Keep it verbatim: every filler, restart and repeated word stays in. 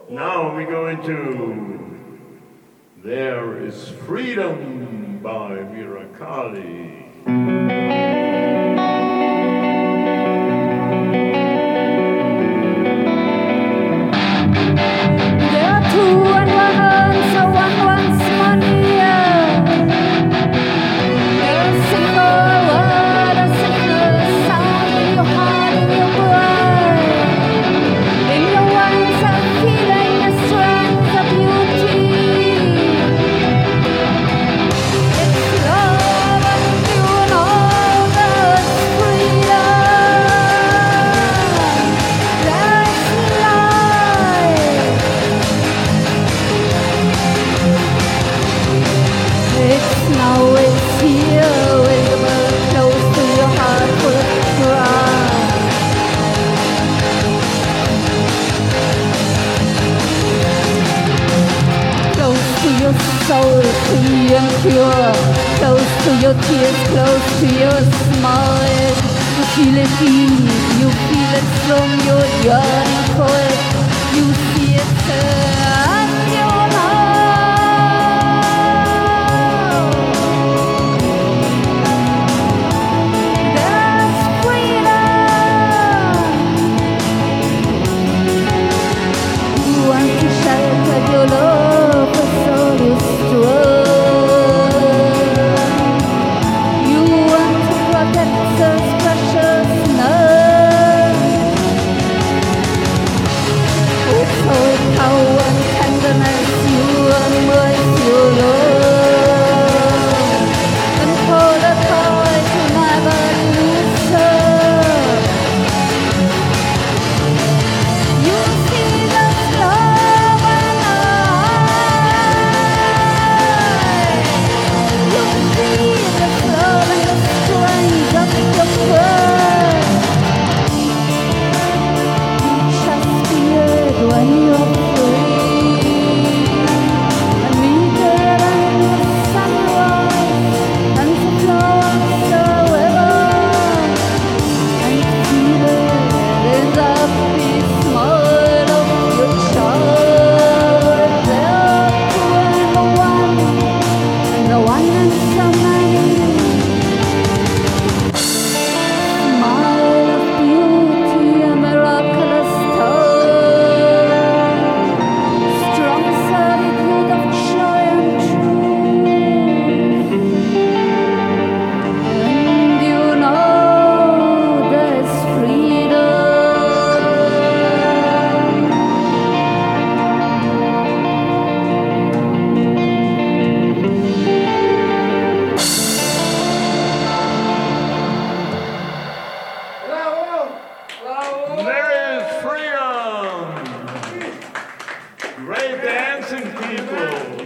Now we go into There is Freedom by Miracali. There are two and one earns, so one wants money. There's a single word, a single sound in your heart, in your brain. In your words of feeling, the strength of beauty. It's love and you know there's freedom. There's life. It's now, it's here, with the bird close to your heart full of pride. Close to your soul, free and pure. Close to your tears, close to your smile. You feel it deep, you feel it strong, you're yearning for it. You see it turn your heart. There's freedom. You want to shelter your love for all your strong. You want to protect those precious nerves. With all power and tenderness, you embrace your love and hold her tight to never lose her. You see the love and light. You feel the flow and the strength of your birth. You just feel it when you're free. And meet it in the sunrise and the flowers of the river. And feel it in the peace smile of your child. There two and the one, and the one and so many. Smile of beauty, a miraculous tone. Strong certitude of joy and truth. And you know there's freedom. There is freedom! Great dancing people!